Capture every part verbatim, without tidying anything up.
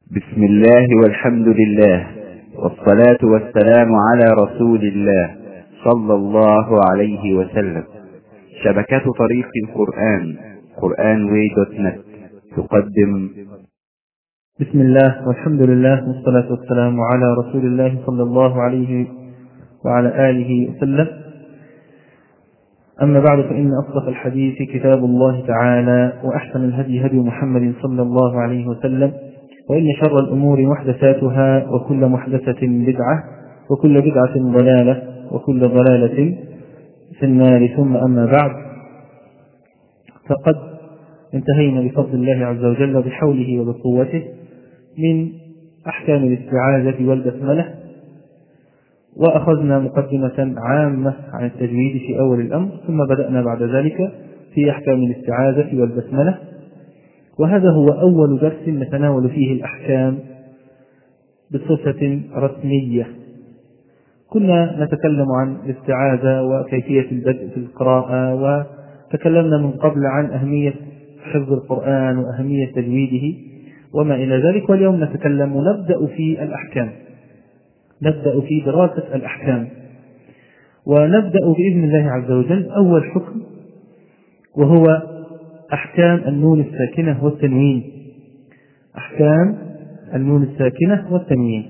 بسم الله والحمد لله والصلاة والسلام على رسول الله صلى الله عليه وسلم. شبكة طريق القرآن قرآن واي دوت نت تقدم. بسم الله والحمد لله والصلاة والسلام على رسول الله صلى الله عليه وعلى آله وسلم. أما بعد، فإن أصدق الحديث كتاب الله تعالى، وأحسن الهدي هدي محمد صلى الله عليه وسلم، وإن شر الأمور محدثاتها، وكل محدثة بدعة، وكل بدعة ضلالة، وكل ضلالة في النار. ثم أما بعد، فقد انتهينا بفضل الله عز وجل بحوله وبقوته من أحكام الاستعاذة والبسملة، وأخذنا مقدمة عامة عن التجويد في أول الأمر، ثم بدأنا بعد ذلك في أحكام الاستعاذة والبسملة، وهذا هو أول درس نتناول فيه الأحكام بصفة رسمية. كنا نتكلم عن الاستعاذة وكيفية البدء في القراءة، وتكلمنا من قبل عن أهمية حفظ القرآن وأهمية تجويده وما إلى ذلك، واليوم نتكلم ونبدأ في الأحكام، نبدأ في دراسة الأحكام، ونبدأ بإذن الله عز وجل أول حكم، وهو أحكام النون الساكنة والتنوين. أحكام النون الساكنة والتنوين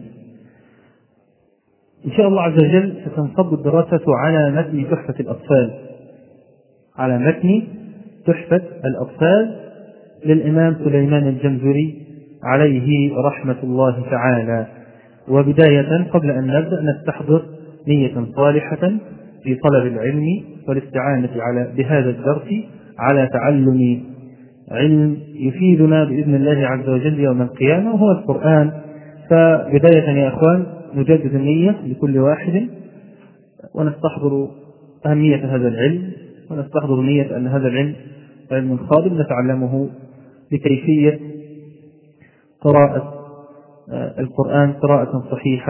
إن شاء الله عز وجل ستنصب الدراسة على متن تحفة الأطفال، على متن تحفة الأطفال للإمام سليمان الجمزري عليه رحمة الله تعالى. وبداية قبل أن نبدأ نستحضر نية صالحة في طلب العلم والاستعانة على بهذا الدرس على تعلم علم يفيدنا بإذن الله عز وجل يوم القيامة، وهو القرآن. فبداية يا أخوان نجدد النية لكل واحد، ونستحضر أهمية هذا العلم، ونستحضر نية أن هذا العلم علم خادم نتعلمه بكيفية قراءة القرآن قراءة صحيحة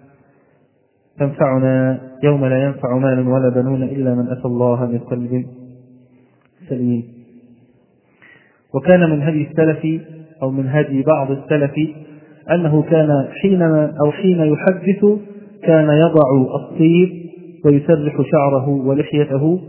تنفعنا يوم لا ينفع مال ولا بنون إلا من أتى الله بقلب سليم. وكان من هدي السلف أو من هدي بعض السلف أنه كان حينما أو حين يحدث كان يضع الطيب ويسرح شعره ولحيته،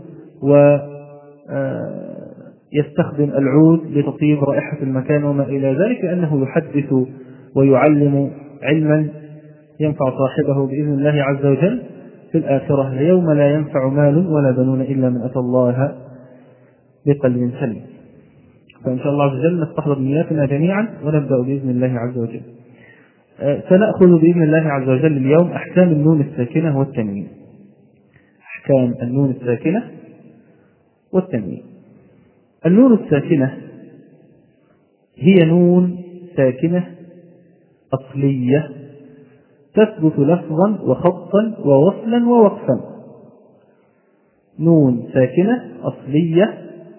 ويستخدم العود لتطيب رائحة المكان وما إلى ذلك، أنه يحدث ويعلم علما ينفع صاحبه بإذن الله عز وجل في الآخرة، يوم لا ينفع مال ولا بنون إلا من أتى الله بقلب سليم. فإن شاء الله عز وجل نستحضر نياتنا جميعا ونبدأ بإذن الله عز وجل. سنأخذ بإذن الله عز وجل اليوم أحكام النون الساكنة والتنوين. أحكام النون الساكنة والتنوين. النون الساكنة هي نون ساكنة أصلية تثبت لفظا وخطا ووصلا ووقفا. نون ساكنة أصلية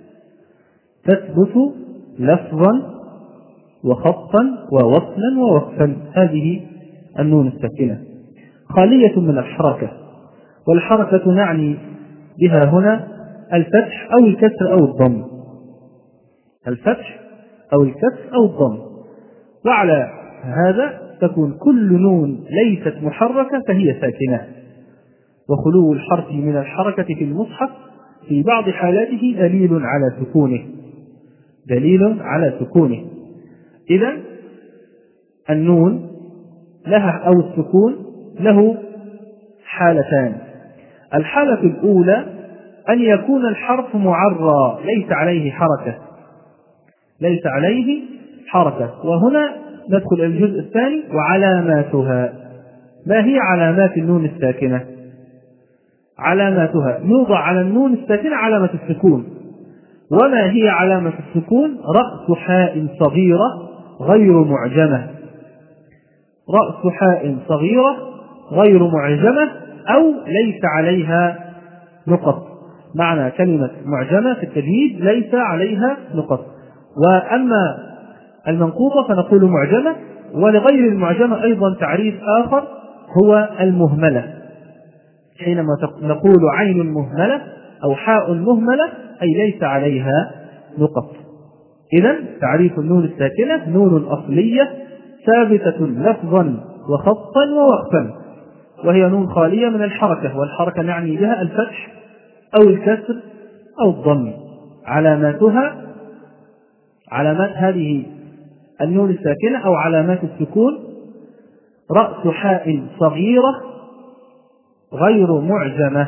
تثبت لفظا وخطا ووصلا ووقفا، هذه النون الساكنة خالية من الحركة، والحركة نعني بها هنا الفتح أو الكسر أو الضم، الفتح أو الكسر أو الضم. وعلى هذا تكون كل نون ليست محركة فهي ساكنة، وخلو الحرف من الحركة في المصحف في بعض حالاته دليل على سكونه، دليل على سكونه. إذن النون لها أو السكون له حالتان. الحالة الأولى أن يكون الحرف معرى ليس عليه حركة، ليس عليه حركة. وهنا ندخل الجزء الثاني وعلاماتها. ما هي علامات النون الساكنة؟ علاماتها نوضع على النون الساكنة علامة السكون. وما هي علامة السكون؟ رأس حاء صغيرة غير معجمة، رأس حاء صغيرة غير معجمة أو ليس عليها نقط. معنى كلمة معجمة في التجويد ليس عليها نقط. وأما المنقوطة فنقول معجمة. ولغير المعجمة أيضا تعريف آخر هو المهملة. حينما نقول عين مهملة أو حاء مهملة أي ليس عليها نقط. إذن تعريف النون الساكنة: نون أصلية ثابتة لفظا وخطا ووقفا، وهي نون خالية من الحركة، والحركة نعني بها الفتح أو الكسر أو الضم. علاماتها علامات هذه النون الساكنة أو علامات السكون: رأس حاء صغيرة غير معجمة،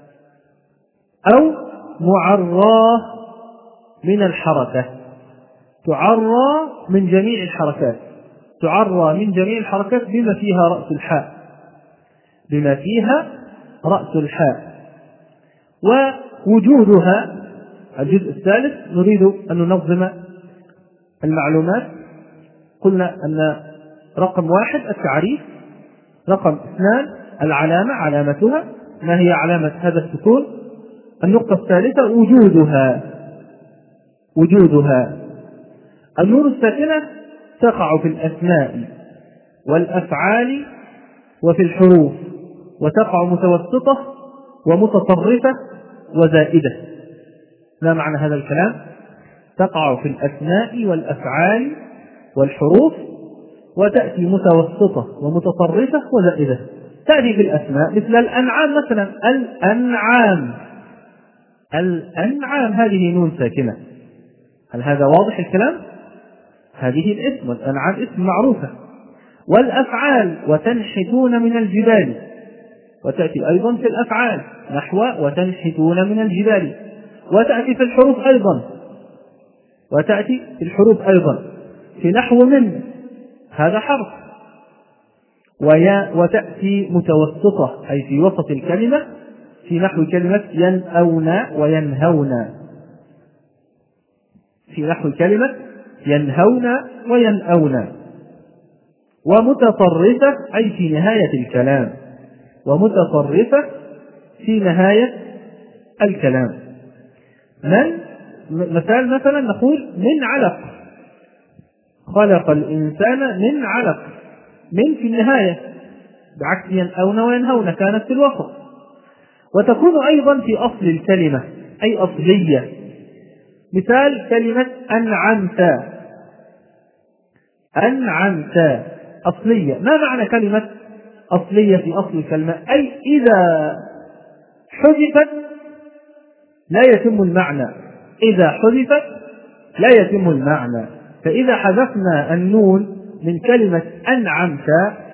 أو معراه من الحركة، تعرى من جميع الحركات، تعرى من جميع الحركات بما فيها رأس الحاء، بما فيها رأس الحاء. ووجودها الجزء الثالث، نريد أن ننظم المعلومات. قلنا أن رقم واحد التعريف، رقم اثنان العلامة، علامتها ما هي علامة هذا السكون. النقطة الثالثة وجودها، وجودها النون الساكنة تقع في الأسماء والأفعال وفي الحروف، وتقع متوسطة ومتطرفة وزائدة. ما معنى هذا الكلام؟ تقع في الأسماء والأفعال والحروف، وتأتي متوسطة ومتطرفة وزائدة. تأتي في الأسماء مثل الأنعام مثلا، الأنعام، الأنعام هذه نون ساكنة. هل هذا واضح الكلام؟ هذه الاسم، والأنعام اسم معروفة. والأفعال وتنحتون من الجبال، وتأتي أيضا في الأفعال نحو وتنحتون من الجبال. وتأتي في الحروف أيضا، وتأتي في الحروف أيضا في نحو من، هذا حرف. ويا وتأتي متوسطة أي في وسط الكلمة، في نحو كلمة ينأون وينهون، في نحو كلمة ينهون وينأون. ومتطرفة أي في نهاية الكلام، ومتطرفة في نهاية الكلام. من مثال مثلا نقول من علق، خلق الإنسان من علق، من في النهاية، بعكس ينأون وينهون كانت في الوسط. وتكون أيضا في أصل الكلمة أي أصلية. مثال كلمة أنعمت، أنعمت أصلية. ما معنى كلمة أصلية في أصل الكلمة؟ أي إذا حذفت لا يتم المعنى، إذا حذفت لا يتم المعنى. فإذا حذفنا النون من كلمة أنعمت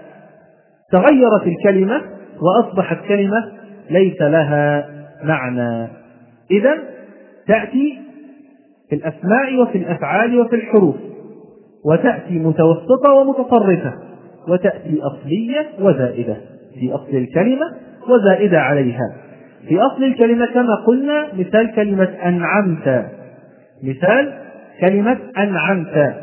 تغيرت الكلمة وأصبحت كلمة ليس لها معنى. إذن تأتي في الأسماء وفي الأفعال وفي الحروف، وتأتي متوسطة ومتطرفة، وتأتي أصلية وزائدة في أصل الكلمة وزائدة عليها في أصل الكلمة. كما قلنا مثال كلمة أنعمت، مثال كلمة أنعمت.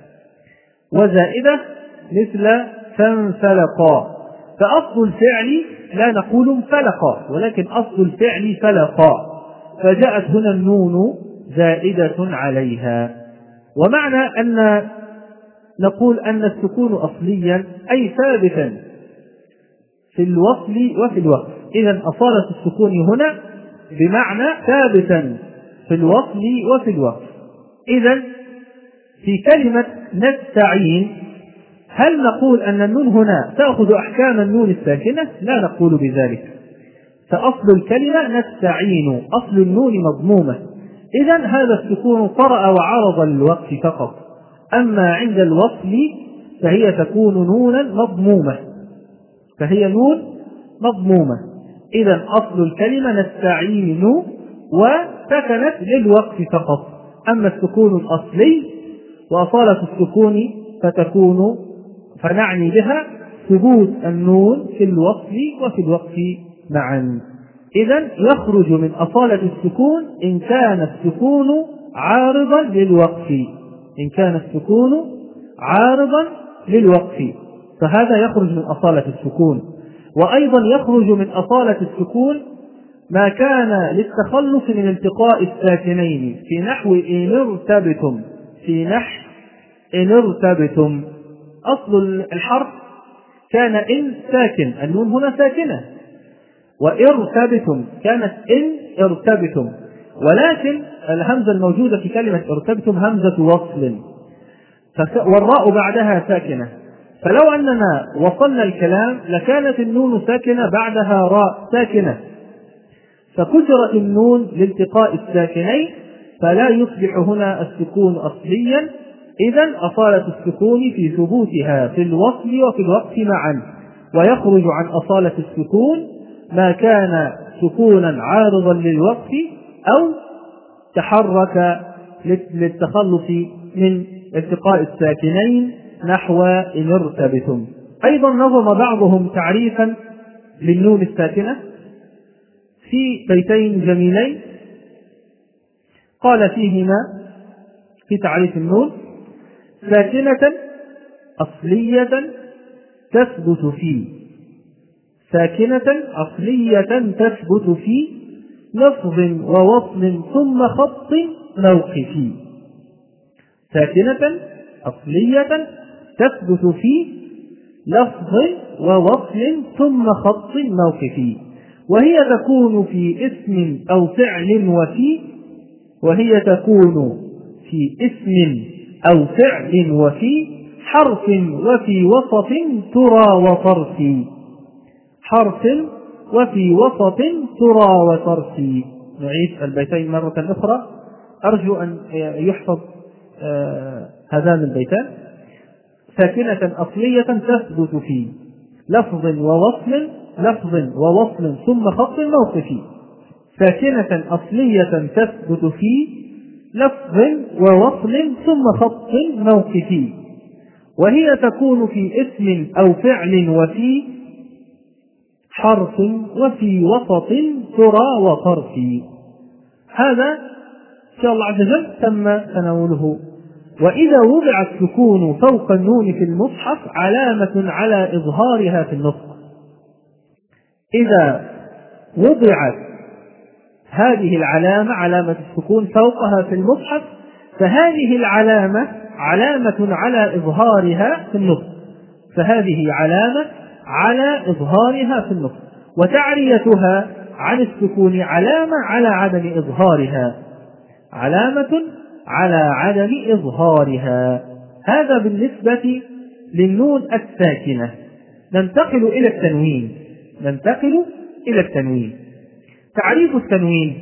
وزائدة مثل فانفلقا. فأصل الفعل لا نقول انفلقا، ولكن أصل الفعل فلقا، فجاءت هنا النون زائدة عليها. ومعنى أن نقول أن السكون أصليا أي ثابتا في الوصل وفي الوقف. إذن أصالة السكون هنا بمعنى ثابتا في الوصل وفي الوقف. إذن في كلمة نستعين هل نقول أن النون هنا تأخذ أحكام النون الساكنة؟ لا نقول بذلك. فأصل الكلمة نستعين، أصل النون مضمومة. إذن هذا السكون طرأ وعرض للوقف فقط، أما عند الوصل فهي تكون نونا مضمومة، فهي نون مضمومة. إذن أصل الكلمة نستعين وسكنت للوقف فقط. أما السكون الأصلي وأصالة السكون فتكون فنعني بها ثبوت النون في الوصل وفي الوقف معا. إذن يخرج من أصالة السكون إن كان السكون عارضا للوقف، إن كان السكون عارضا للوقف فهذا يخرج من أصالة السكون. وأيضا يخرج من أصالة السكون ما كان للتخلص من التقاء الساكنين في نحو إن ارتبتم، في نحو إن ارتبتم. أصل الحرف كان إن ساكن، النون هنا ساكنة، وارتبتم كانت إن ارتبتم، ولكن الهمزة الموجودة في كلمة ارتبتم همزة وصل، والراء بعدها ساكنة، فلو أننا وصلنا الكلام لكانت النون ساكنة بعدها راء ساكنة، فكسرت النون لالتقاء الساكنين فلا يصبح هنا السكون أصليا، إذن أصالة السكون في ثبوتها في الوصل وفي الوقف معا، ويخرج عن أصالة السكون ما كان سكونا عارضا للوقف أو تحرك للتخلص من التقاء الساكنين نحو إن ارتبتم. أيضا نظم بعضهم تعريفا للنون الساكنة في بيتين جميلين قال فيهما في تعريف النون: ساكنة أصلية تثبت في ساكنة أصلية تثبت في لفظ ووصل ثم خط موقفي. ساكنة أصلية تثبت في لفظ ووصل ثم خط موقفي، وهي تكون في اسم أو فعل وفي وهي تكون في اسم أو فعل وفي حرف وفي وسط ترى وطرف. حرف وفي وسط ترى وطرف. نعيد البيتين مرة أخرى، أرجو أن يحفظ آه هذان البيتان: ساكنة أصلية تثبت في لفظ ووصل لفظ ووصل ثم خط موقفي. ساكنة أصلية تثبت في لفظ ووصل ثم خط موقفي، وهي تكون في اسم أو فعل وفي حرف وفي وسط ترى وطرف. هذا إن شاء الله عز وجل تم تناوله. وإذا وضع السكون فوق النون في المصحف علامة على إظهارها في النطق. إذا وضعت هذه العلامة علامة السكون فوقها في المصحف فهذه العلامة علامة على إظهارها في النطق فهذه علامة على إظهارها في النطق وتعريتها عن السكون علامة على عدم إظهارها علامة على عدم إظهارها. هذا بالنسبة للنون الساكنة. ننتقل إلى التنوين ننتقل إلى التنوين. تعريف التنوين،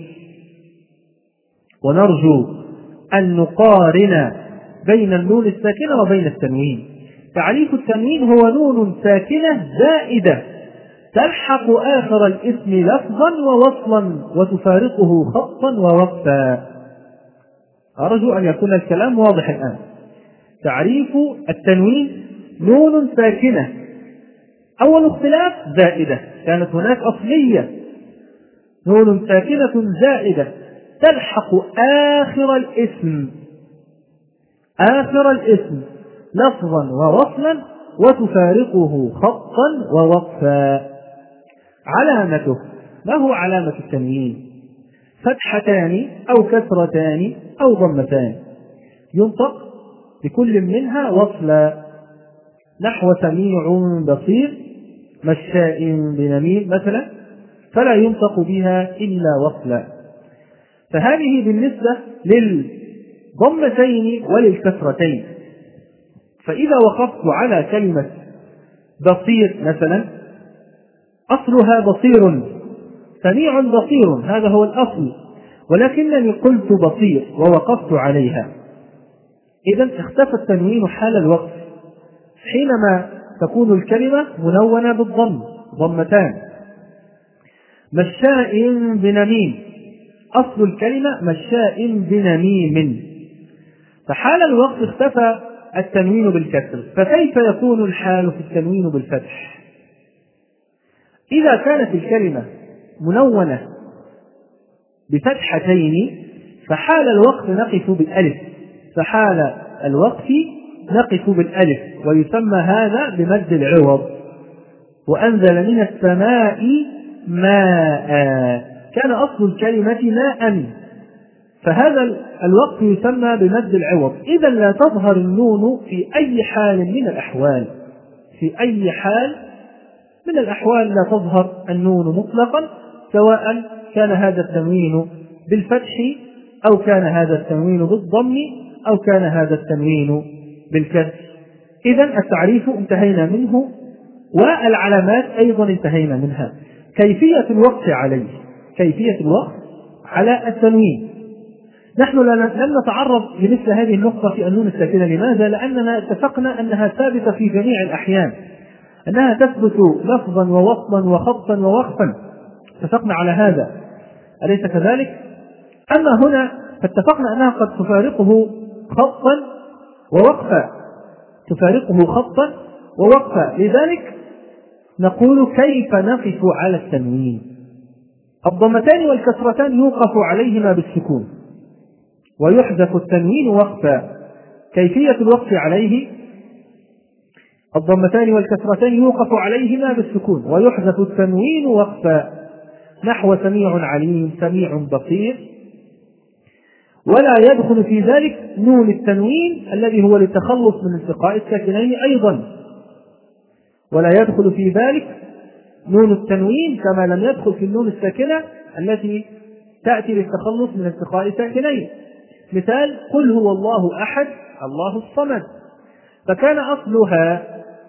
ونرجو أن نقارن بين النون الساكنة وبين التنوين. تعريف التنوين هو نون ساكنة زائدة تلحق آخر الاسم لفظا ووصلا وتفارقه خطا ووقفا. أرجو أن يكون الكلام واضح الآن. تعريف التنوين: نون ساكنة، أول اختلاف زائدة، كانت هناك أصلية، نون ساكنة زائدة تلحق آخر الاسم آخر الاسم لفظا ووصلا وتفارقه خطا ووقفا. علامته، ما هو علامة التنوين؟ فتحتان أو كسرتان أو ضمتان، ينطق بكل منها وصلا، نحو سميع بصير مشاء بنميم مثلا، فلا ينطق بها إلا وصلا. فهذه بالنسبة للضمتين وللكسرتين. فإذا وقفت على كلمة بصير مثلا أصلها بصير، سميع بصير، هذا هو الأصل، ولكنني قلت بصير ووقفت عليها، إذن اختفى التنوين حال الوقف حينما تكون الكلمة منونة بالضم، ضمتان. مشاء بنميم، أصل الكلمة مشاء بنميم، فحال الوقف اختفى التنوين بالكسر. فكيف يكون الحال في التنوين بالفتح؟ إذا كانت الكلمة منونة بفتحتين فحال الوقف نقف بالألف فحال الوقف نقف بالألف ويسمى هذا بمد العوض. وأنزل من السماء ماء، كان أصل الكلمة ماء، فهذا الوقف يسمى بمد العوض. إذا لا تظهر النون في أي حال من الأحوال في أي حال من الأحوال لا تظهر النون مطلقا، سواء كان هذا التنوين بالفتح أو كان هذا التنوين بالضم أو كان هذا التنوين بالكسر. إذن التعريف انتهينا منه، والعلامات أيضا انتهينا منها. كيفية الوقف عليه، كيفية الوقف على التنوين. نحن لم نتعرض لمثل هذه النقطة في النون الساكنة. لماذا؟ لأننا اتفقنا أنها ثابتة في جميع الأحيان، أنها تثبت لفظا ووصلا وخطا ووقفا، اتفقنا على هذا، أليس كذلك؟ أما هنا فاتفقنا أنها قد تفارقه خطا ووقفا، تفارقه خطا ووقفا. لذلك نقول كيف نقف على التنوين. الضمتان والكسرتان يوقف عليهما بالسكون ويحذف التنوين وقفا. كيفية الوقف عليه: الضمتان والكسرتان يوقف عليهما بالسكون ويحذف التنوين وقفا، نحو سميع عليم، سميع بصير. ولا يدخل في ذلك نون التنوين الذي هو للتخلص من التقاء الساكنين أيضا، ولا يدخل في ذلك نون التنوين كما لم يدخل في النون الساكنة التي تأتي للتخلص من التقاء الساكنين. مثال: قل هو الله أحد الله الصمد، فكان أصلها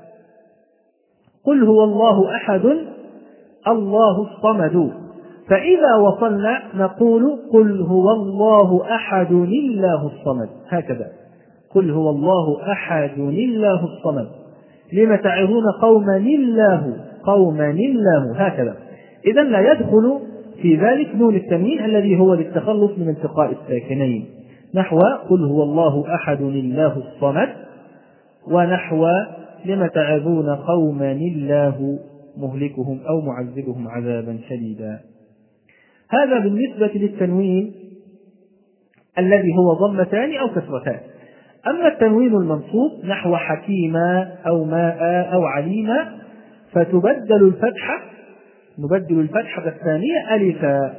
قل هو الله أحد الله الصمد، فإذا وصلنا نقول قل هو الله أحد الله الصمد، هكذا، قل هو الله أحد الله الصمد. لم تعظون قوما الله قوما الله، هكذا. إذن لا يدخل في ذلك نون التنوين الذي هو للتخلص من التقاء الساكنين، نحو قل هو الله أحد الله الصمد، ونحو لم تعظون قوما الله مهلكهم أو معذبهم عذابا شديدا. هذا بالنسبة للتنوين الذي هو ضمتان أو كسرتان. أما التنوين المنصوب نحو حكيما أو ماء أو عليما فتبدل الفتحة نبدل الفتحة الثانية ألفا،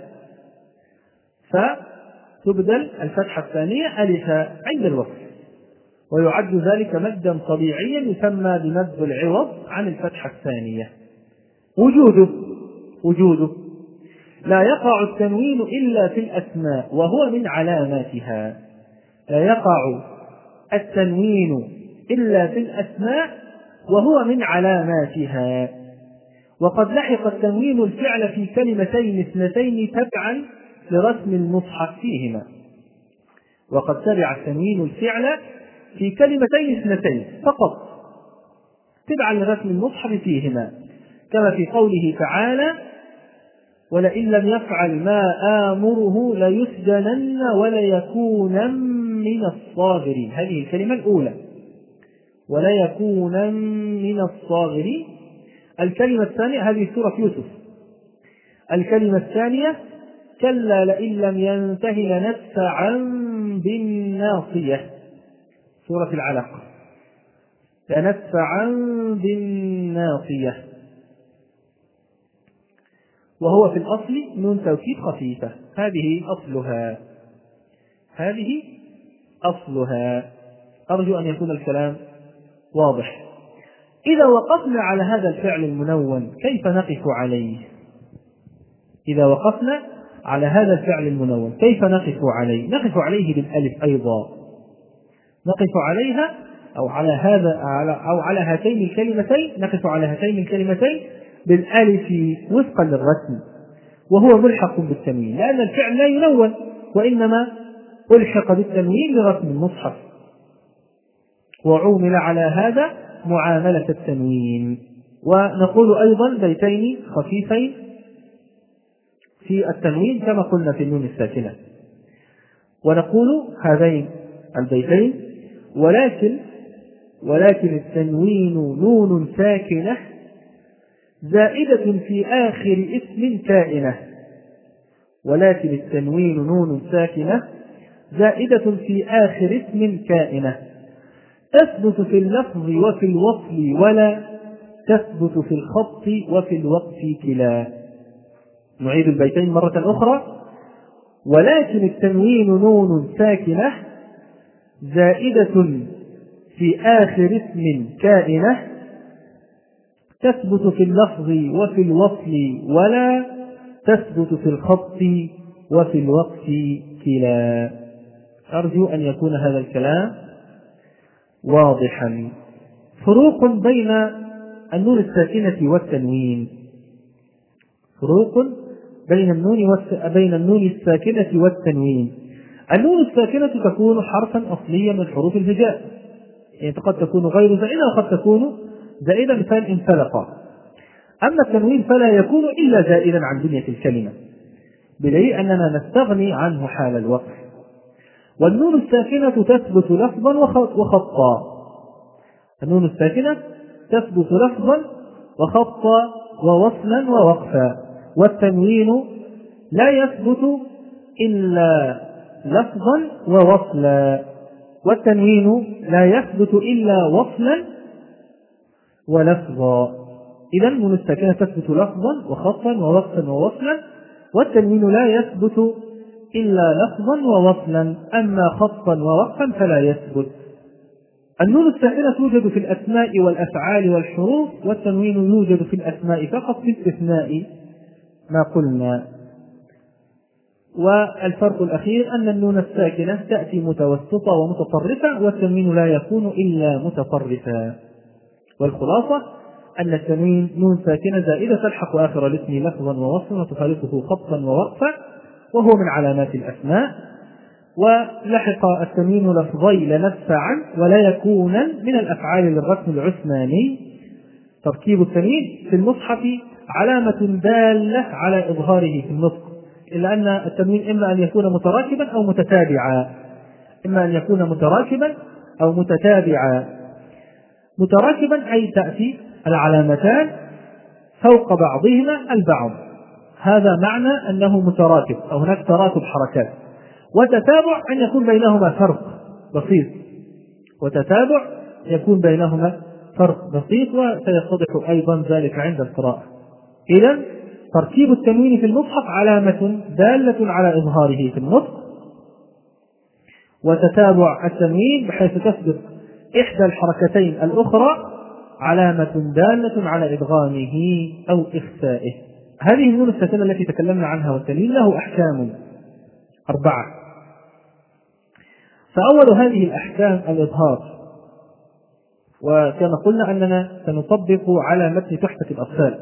فتبدل الفتحة الثانية ألفا عند الوقف، ويعد ذلك مدا طبيعيا يسمى بمد العوض عن الفتحة الثانية. وجوده وجوده لا يقع التنوين إلا في الأسماء وهو من علاماتها. لا يقع التنوين إلا في الأسماء وهو من علاماتها. وقد لحق التنوين الفعل في كلمتين اثنتين تبعا لرسم المصحف فيهما. وقد تبع التنوين الفعل في كلمتين اثنتين فقط تبعا لرسم المصحف فيهما، كما في قوله تعالى: ولئن لم يفعل ما آمره ليسجنن وليكونن من الصاغرين. هذه الكلمة الأولى، وليكونن من الصاغرين. الكلمة الثانية هذه سورة يوسف. الكلمة الثانية: كلا لئن لم ينته لنسفعا بالناصية، سورة العلق، لنسفعا بالناصية، وهو في الأصل نون توكيد خفيفة. هذه أصلها هذه أصلها أرجو أن يكون الكلام واضح. إذا وقفنا على هذا الفعل المنون كيف نقف عليه؟ إذا وقفنا على هذا الفعل المنون كيف نقف عليه؟ نقف عليه بالألف أيضا، نقف عليها أو على هذا أو على هاتين الكلمتين، نقف على هاتين الكلمتين بالألف وفقا للرسم، وهو ملحق بالتنوين، لأن الفعل لا ينون وإنما ألحق بالتنوين لرسم المصحف، وعومل على هذا معاملة التنوين. ونقول أيضا بيتين خفيفين في التنوين كما قلنا في النون الساكنة، ونقول هذين البيتين: ولكن ولكن التنوين نون ساكنة زائدة في آخر اسم كائنة. ولكن التنوين نون ساكنة زائدة في آخر اسم كائنة، تثبت في اللفظ وفي الوصل ولا تثبت في الخط وفي الوقف كلا. نعيد البيتين مرة أخرى: ولكن التنوين نون ساكنة زائدة في آخر اسم كائنة، تثبت في اللفظ وفي الوصل ولا تثبت في الخط وفي الوقف كلا. أرجو أن يكون هذا الكلام واضحا. فروق بين النون الساكنة والتنوين. فروق بين النون بين النون الساكنة والتنوين. النون الساكنة تكون حرفا أصليا من حروف الهجاء، يعني قد تكون غير زائدة وقد تكون زائدة مثال انفلق. أما التنوين فلا يكون إلا زائدا عن بنية الكلمة، بدليل أننا نستغني عنه حال الوقف. والنون الساكنة تثبت لفظا وخطا. النون الساكنة تثبت لفظا وخطا ووصلا ووقفا، والتنوين لا يثبت إلا لفظا ووصلا. والتنوين لا يثبت إلا وصلا ولفظا. إذا النون الساكنة تثبت لفظا وخطا ووقفا ووصلا، والتنوين لا يثبت إلا لفظا ووصلا، أما خطا ووقفا فلا يثبت. النون الساكنة توجد في الأسماء والأفعال والحروف، والتنوين يوجد في الأسماء فقط باستثناء ما قلنا. والفرق الأخير أن النون الساكنة تأتي متوسطة ومتطرفة، والتنوين لا يكون إلا متطرفا. والخلاصة أن التنوين نون ساكنة زائدة تلحق آخر الاسم لفظا ووصلا وتخالفه خطا ووقفا، وهو من علامات الأسماء. ولحق التنوين لفظي لنفعا ولا يكون من الأفعال للرسم العثماني. تركيب التنوين في المصحف علامة دالة على إظهاره في النطق، إلا أن التنوين إما أن يكون متراكبا أو متتابعا. إما أن يكون متراكبا أو متتابعا. متراكبا أي تأتي العلامتان فوق بعضهما البعض، هذا معنى أنه متراكب أو هناك تراكب حركات. وتتابع أن يكون بينهما فرق بسيط، وتتابع يكون بينهما فرق بسيط، وسيتضح أيضا ذلك عند القراءة. إذن تركيب التنوين في المصحف علامة دالة على إظهاره في النطق، وتتابع التنوين بحيث تثبت إحدى الحركتين الأخرى علامة دالة على إدغامه أو إخفائه. هذه النون الساكنة التي تكلمنا عنها، والتنوين له أحكام أربعة. فأول هذه الأحكام الإظهار، وكما قلنا أننا سنطبق على متن تحفة الأطفال.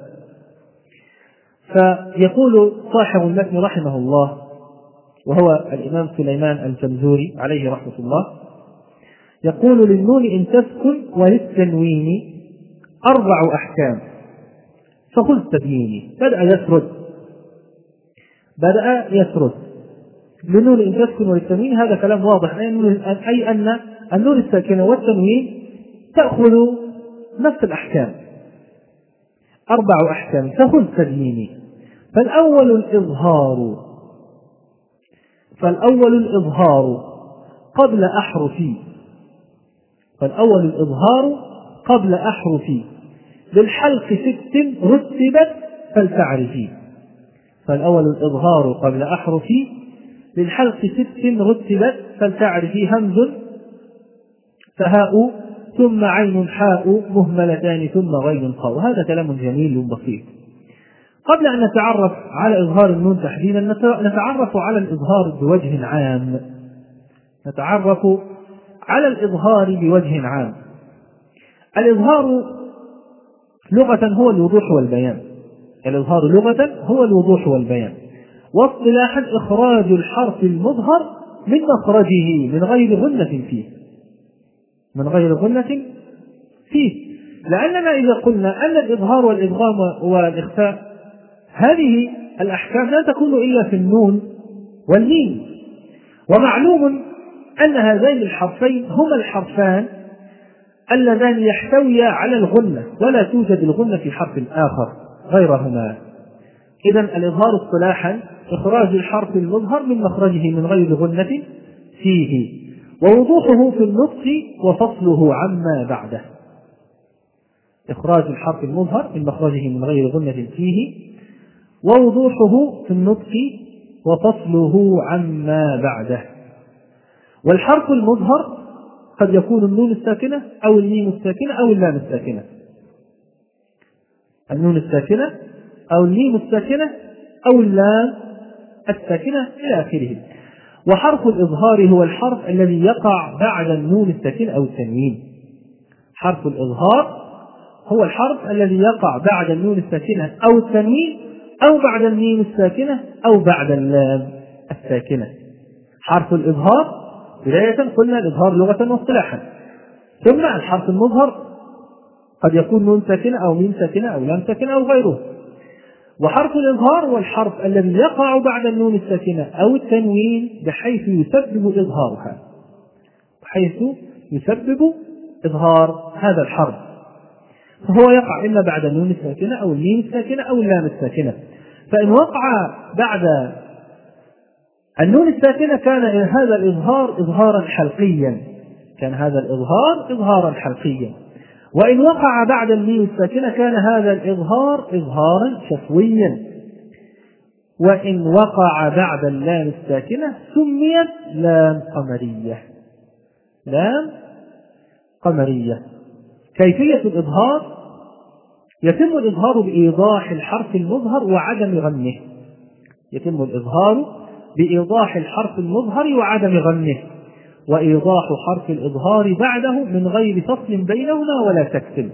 فيقول صاحب المتن رحمه الله وهو الإمام سليمان الجمزوري عليه رحمة الله، يقول: للنون إن تسكن وللتنوين أربع أحكام فخذ تبييني. بدأ يسرد بدأ يسرد للنون إن تسكن وللتنوين، هذا كلام واضح، أي أن النون الساكنة والتنوين تأخذ نفس الأحكام، أربع أحكام فخذ تبييني. فالأول الإظهار فالأول الإظهار قبل أحرفي فالأول الإظهار قبل أحرفي للحلق ست رتبت فلتعرفي. فالأول الإظهار قبل أحرفي للحلق ست رتبت فلتعرفي. همز فهاء ثم عين حاء مهملتان ثم غين قاء. هذا كلام جميل بسيط. قبل أن نتعرف على إظهار النون تحديدا نتعرف على الإظهار بوجه عام نتعرف على الإظهار بوجه عام. الإظهار لغة هو الوضوح والبيان. الإظهار لغة هو الوضوح والبيان، واصطلاحا إخراج الحرف المظهر من مخرجه من غير غنة فيه من غير غنة فيه لأننا إذا قلنا أن الإظهار والإدغام والإخفاء هذه الأحكام لا تكون إلا في النون والميم، ومعلوم أن هذين الحرفين هما الحرفان اللذان يحتويا على الغنة، ولا توجد الغنة في حرف آخر غيرهما. إذن الإظهار اصطلاحا إخراج الحرف المظهر من مخرجه من غير غنة فيه، ووضوحه في النطق وفصله عما بعده. إخراج الحرف المظهر من مخرجه من غير غنة فيه، ووضوحه في النطق وفصله عما بعده. والحرف المظهر قد يكون النون الساكنة أو الميم الساكنة أو اللام الساكنة النون الساكنة أو الميم الساكنة أو اللام الساكنة إلى آخره. وحرف الإظهار هو الحرف الذي يقع بعد النون الساكنة أو التنوين. حرف الإظهار هو الحرف الذي يقع بعد النون الساكنة أو التنوين أو بعد الميم الساكنة أو بعد اللام الساكنة. حرف الإظهار بداية قلنا الإظهار لغة واصطلاحا، ثم الحرف المظهر قد يكون نون ساكنة أو ميم ساكنة أو لام ساكنة أو غيره. وحرف الإظهار هو الحرف الذي يقع بعد النون الساكنة أو التنوين بحيث يسبب إظهارها، بحيث يسبب إظهار هذا الحرف، فهو يقع إما بعد النون الساكنة أو الميم الساكنة أو اللام الساكنة. فإن وقع بعد النون الساكنة كان هذا الإظهار إظهارا حلقيا، كان هذا الإظهار إظهارا حلقيا. وإن وقع بعد الميم الساكنة كان هذا الإظهار إظهارا شفويا. وإن وقع بعد اللام الساكنة سميت لام قمرية، لام قمرية. كيفية الإظهار: يتم الإظهار بإيضاح الحرف المظهر وعدم غنه، يتم الإظهار بإيضاح الحرف المظهر وعدم غنه، وإيضاح حرف الإظهار بعده من غير فصل بينهما ولا سكت،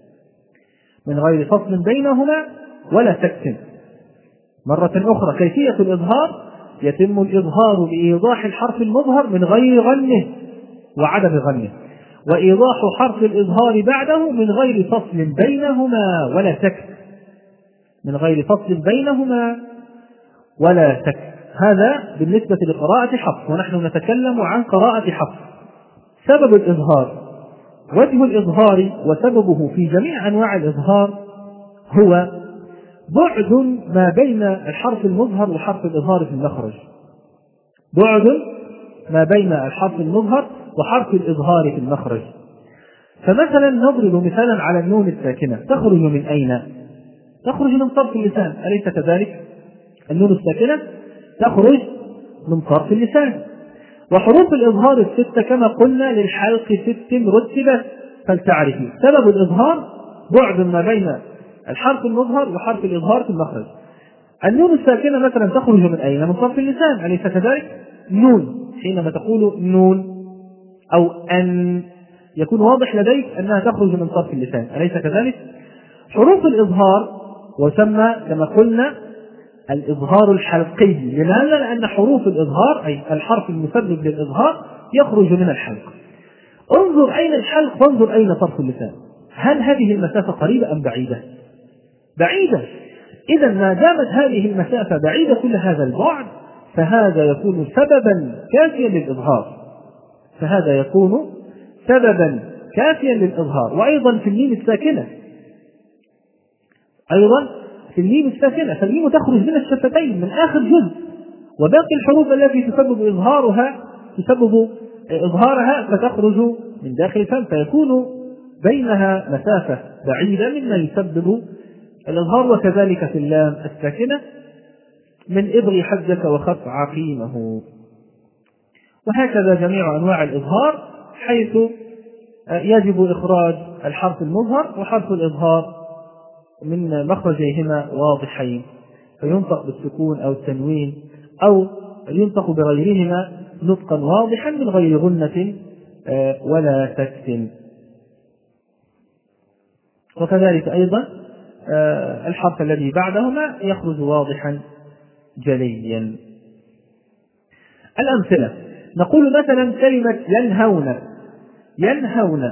من غير فصل بينهما ولا سكت. مرة أخرى كيفية الإظهار: يتم الإظهار بإيضاح الحرف المظهر من غير غنه وعدم غنه، وإيضاح حرف الإظهار بعده من غير فصل بينهما ولا سكت، من غير فصل بينهما ولا سكت. هذا بالنسبة لقراءة حفص، ونحن نتكلم عن قراءة حفص. سبب الإظهار: وجه الإظهار وسببه في جميع أنواع الإظهار هو بعد ما بين الحرف المظهر وحرف الإظهار في المخرج، بعد ما بين الحرف المظهر وحرف الإظهار في المخرج. فمثلا نضرب مثالا على النون الساكنة، تخرج من أين؟ تخرج من طرف اللسان، أليس كذلك؟ النون الساكنة تخرج من طرف اللسان. وحروف الإظهار الستة كما قلنا للحلق ست رتبت فلتعرفي. سبب الإظهار بعد ما بين الحرف المظهر وحرف الإظهار في المخرج. النون الساكنة مثلا تخرج من أين؟ من طرف اللسان، أليس كذلك؟ نون، حينما تقول نون أو أن يكون واضح لديك أنها تخرج من طرف اللسان، أليس كذلك؟ حروف الإظهار وسمى كما قلنا الإظهار الحلقي، لماذا؟ لأن حروف الإظهار أي الحرف المسبب للإظهار يخرج من الحلق. انظر أين الحلق وانظر أين طرف اللسان، هل هذه المسافة قريبة أم بعيدة؟ بعيدة. إذا ما دامت هذه المسافة بعيدة كل هذا البعد فهذا يكون سببا كافيا للإظهار، فهذا يكون سببا كافيا للإظهار. وأيضا في الميم الساكنة، أيضا في الميم الساكنة، فالميم تخرج من الشفتين من آخر جزء، وباقي الحروف التي تسبب إظهارها تسبب إظهارها فتخرج من داخل الفم، فيكون بينها مسافة بعيدة مما يسبب الإظهار. وكذلك في اللام الساكنة من إبغي حجك وخف عقيمه. وهكذا جميع أنواع الإظهار، حيث يجب إخراج الحرف المظهر وحرف الإظهار من مخرجيهما واضحين، فينطق بالسكون أو التنوين أو ينطق بغيرهما نطقا واضحا من غير غنة ولا سكت. وكذلك أيضا الحرف الذي بعدهما يخرج واضحا جليا. الأمثلة: نقول مثلا كلمة ينهون، ينهون،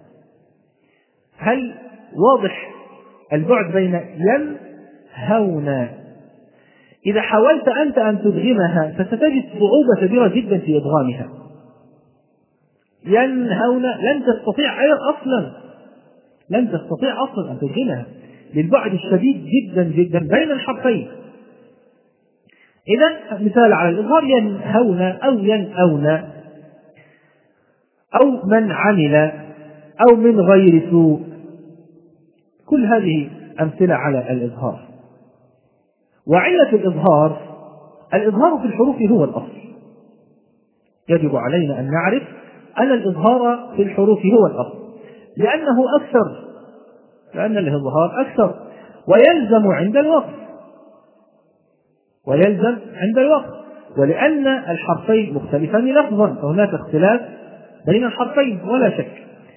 هل واضح البعد بين ينهون؟ إذا حاولت أنت أن تدغمها فستجد صعوبة كبيرة جدا في إدغامها. ينهون لن تستطيع أي أصلا لن تستطيع أصلا أن تدغمها للبعد الشديد جدا جدا بين الحرفين. إذا مثال على الإظهار: ينهون أو ينأون أو من عمل أو من غير سوء، كل هذه أمثلة على الإظهار. وعلة الإظهار: الإظهار في الحروف هو الأصل، يجب علينا أن نعرف أن الإظهار في الحروف هو الأصل، لأنه أكثر، لأن الإظهار أكثر ويلزم عند الوقف، ويلزم عند الوقف ولأن الحرفين مختلفان لفظا، فهناك اختلاف بين الحرفين ولا شك.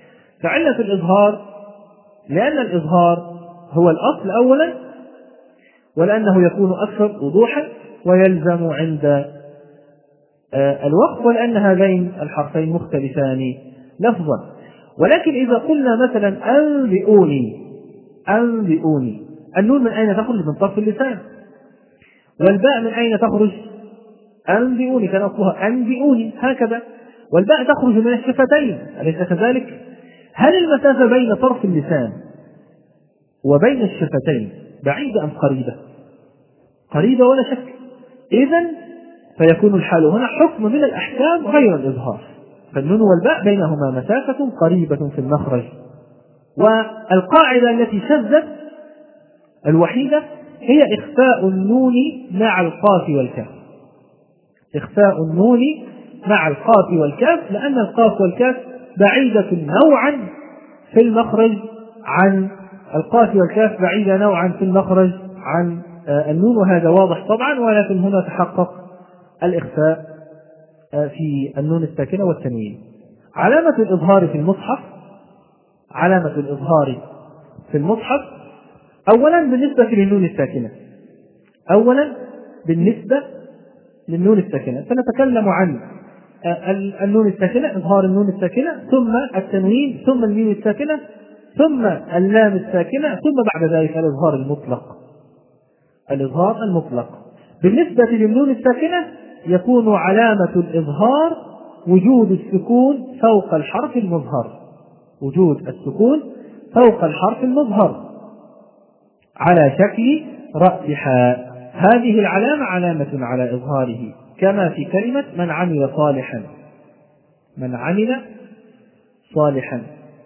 فعلة الإظهار لأن الإظهار هو الأصل أولا، ولأنه يكون أكثر وضوحا ويلزم عند الوقف، ولأن هذين الحرفين مختلفان لفظا. ولكن إذا قلنا مثلا أنبئوني أنبئوني، النون من أين تخرج؟ من طرف اللسان، والباء من أين تخرج؟ أنبئوني كان أصلها أنبئوني هكذا، والباء تخرج من الشفتين، أليس كذلك؟ هل المسافة بين طرف اللسان وبين الشفتين بعيدة أم قريبة؟ قريبة ولا شك. إذن فيكون الحال هنا حكم من الأحكام غير الإظهار، فالنون والباء بينهما مسافة قريبة في المخرج. والقاعدة التي شذت الوحيدة هي إخفاء النون مع القاف والكاف، إخفاء النون مع القاف والكاف، لأن القاف والكاف بعيدة نوعا في المخرج عن القاف والكاف، بعيدة نوعا في المخرج عن النون، وهذا واضح طبعا، ولكن هنا تحقق الإخفاء في النون الساكنة والتنوين. علامة الإظهار في المصحف، علامة الإظهار في المصحف أولا بالنسبة للنون الساكنة، أولا بالنسبة للنون الساكنة سنتكلم عن النون الساكنة، إظهار النون الساكنة، ثم التنوين، ثم الميم الساكنة، ثم اللام الساكنة، ثم بعد ذلك الإظهار المطلق. الإظهار المطلق بالنسبة للنون الساكنة يكون علامة الإظهار وجود السكون فوق الحرف المظهر، وجود السكون فوق الحرف المظهر على شكل رأس حاء. هذه العلامة علامة على إظهاره، كما في كلمة من عمل صالحا، من عمل صالحا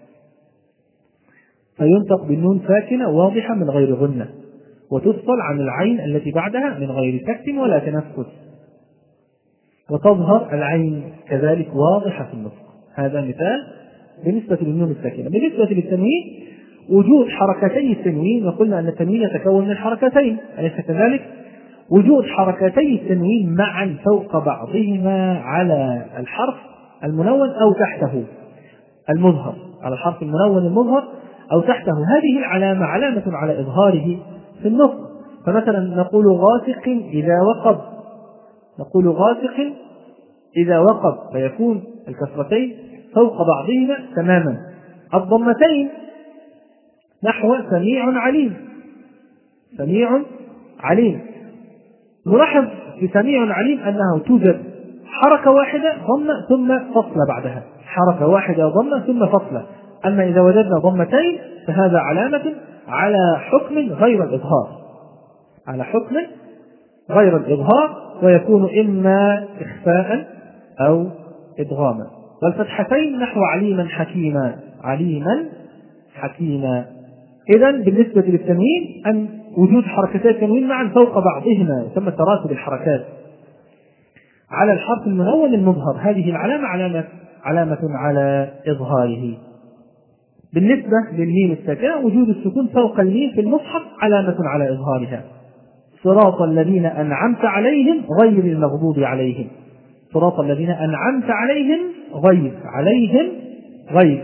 فينطق بالنون ساكنة واضحة من غير غنة، وتفصل عن العين التي بعدها من غير سكت ولا تنفس، وتظهر العين كذلك واضحة في النطق. هذا مثال بالنسبة للنون الساكنة. بالنسبة للتنوين وجود حركتي التنوين، وقلنا أن التنوين يتكون من حركتين أليس كذلك؟ وجود حركتي التنوين معا فوق بعضهما على الحرف المنون أو تحته المظهر، على الحرف المنون المظهر أو تحته، هذه العلامة علامة على إظهاره في النطق. فمثلا نقول غاسق إذا وقب، نقول غاسق إذا وقب، فيكون الكسرتين فوق بعضهما تماما. الضمتين نحو سميع عليم، سميع عليم، نلاحظ في سميع عليم أنه توجد حركة واحدة ضمة ثم فصل بعدها، حركة واحدة ضمة ثم فصل. أما إذا وجدنا ضمتين فهذا علامة على حكم غير الإظهار، على حكم غير الإظهار، ويكون إما إخفاء أو إدغاما. والفتحتين نحو عليما حكيما، عليما حكيما. إذن بالنسبة للتنوين أن وجود حركتي التنوين معا فوق بعضهما يسمى تراتب الحركات على الحرف المنون المظهر، هذه العلامة علامة علامة على إظهاره. بالنسبة للميم الساكنة وجود السكون فوق الميم في المصحف علامة على إظهارها. صراط الذين أنعمت عليهم غير المغضوب عليهم، صراط الذين أنعمت عليهم غير، عليهم غير،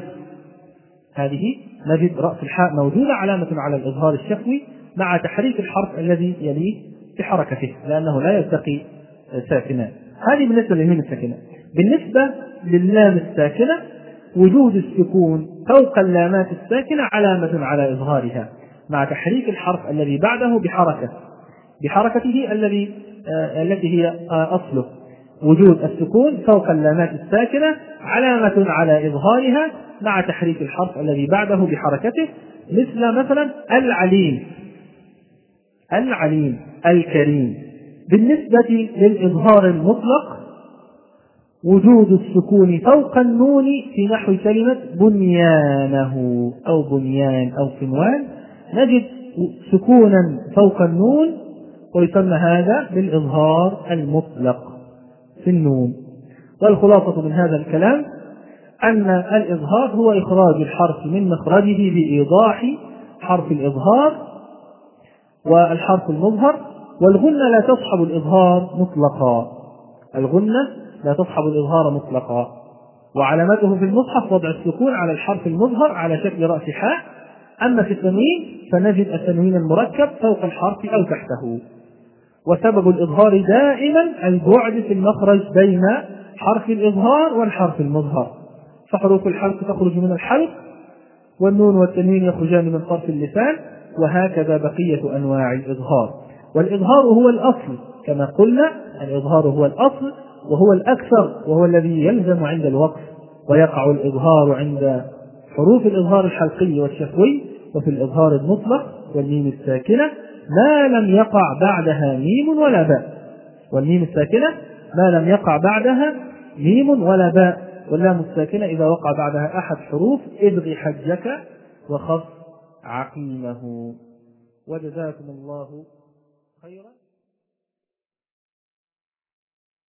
هذه نجد رأس الحاء موجودة علامة على الإظهار الشفوي مع تحريك الحرف الذي يليه بحركته لأنه لا يلتقي ساكنان. هذه بالنسبة للميم الساكنة. بالنسبة لللام الساكنة وجود السكون فوق اللامات الساكنة علامة على إظهارها مع تحريك الحرف الذي بعده بحركة بحركته الذي آه التي هي آه أصله. وجود السكون فوق اللامات الساكنة علامة على إظهارها مع تحريك الحرف الذي بعده بحركته، مثل مثلا العليم، العليم، الكريم. بالنسبة للإظهار المطلق وجود السكون فوق النون في نحو كلمة بنيانه أو بنيان أو صنوان، نجد سكونا فوق النون ويسمى هذا بالإظهار المطلق في النون. والخلاصة من هذا الكلام أن الإظهار هو إخراج الحرف من مخرجه بإيضاح حرف الإظهار والحرف المظهر، والغنة لا تصحب الإظهار مطلقا، الغنة لا تصحب الإظهار مطلقا. وعلامته في المصحف وضع السكون على الحرف المظهر على شكل رأس حاء. أما في التنوين فنجد التنوين المركب فوق الحرف أو تحته. وسبب الإظهار دائما البعد في المخرج بين حرف الإظهار والحرف المظهر، فحروف الحلق تخرج من الحلق، والنون والتنوين يخرجان من طرف اللسان، وهكذا بقية أنواع الإظهار. والإظهار هو الأصل كما قلنا، الإظهار هو الأصل وهو الأكثر وهو الذي يلزم عند الوقف، ويقع الإظهار عند حروف الإظهار الحلقي والشفوي، وفي الإظهار المطلق والميم الساكنة ما لم يقع بعدها ميم ولا باء، والميم الساكنة ما لم يقع بعدها ميم ولا باء، واللام الساكنة إذا وقع بعدها أحد حروف ابغ حجك وخف عقيمه. وجزاكم الله خيرا.